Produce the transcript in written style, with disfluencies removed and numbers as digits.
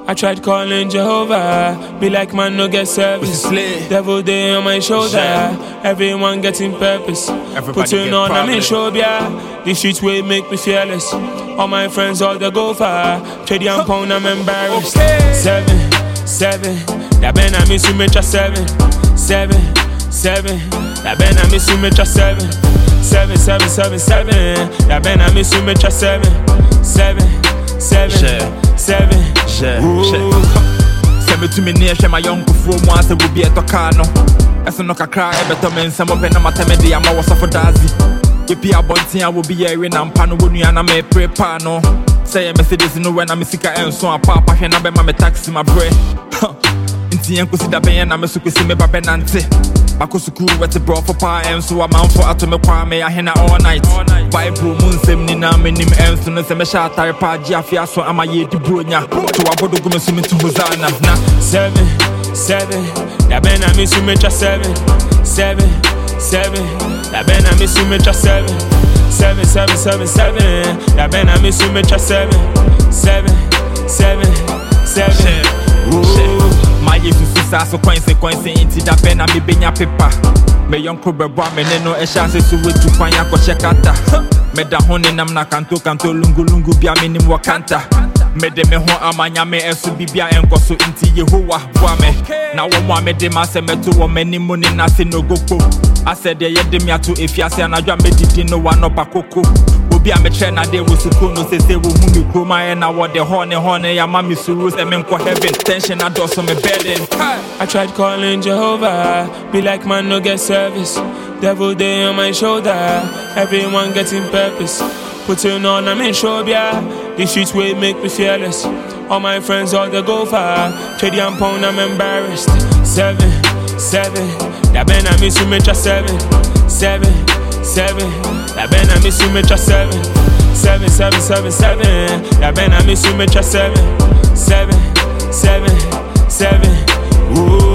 I tried calling Jehovah, be like man no get service. Devil day on my shoulder, everyone getting purpose. Putting on I'm in showbia, these streets will make me fearless. All my friends all they go far, Chedi and Pound I'm embarrassed. 7, that Ben I miss you metra 7, that Ben I miss you metra 7, 7, that Ben I miss you metra 7. Send me to me near my young from once will be a tocano. As no cry, better men, some of them matamedi, I'm was of a daisy. If you are bunting, I will be here in Ampano when you and I may pray pano. Say a Mercedes no when I'm a sicker and so a papa and I my taxi my bread. Inti yanku si da ben na me so kwesi me ba benante bakosuku wete bro for pa and so amanfo atome kwa me ahena all night bible mu nsem ni na menim enso no se me sha atare pa gi afia so amaye di bronya to wabodo go me so me to hosana na 7 da ben na me so me tra 7 da ben na me so me tra 7 da ben na me so me tra 7 My Jesus is so consequence into that pen and me benya paper. Me young bebo me no e chance so we to find ko chekata. Me da hone nam na kanto lungu bia me nim wakanta. Me de me ho amanya me enso bibia enkoso inti Yehowa boa me. Na wo mo me de ma se me to wo mani mu ni na se no goko. I said ye de me ato efiase anadwa me didi no wa no bakoko. Obi a me tre na de wo suko no se wo hu me kroma e na wo de hone ya mami suru se me nko heaven tension na do so me burden. I tried calling Jehovah, be like man no get service. Devil day on my shoulder, everyone getting purpose. Putting on I'm in showbia, these streets will make me fearless. All my friends all they go far, Chedi and Pound I'm embarrassed. 7, that Ben I miss you metra 7, that Ben I miss you metra 7, that Ben I miss you metra 7. Ooh.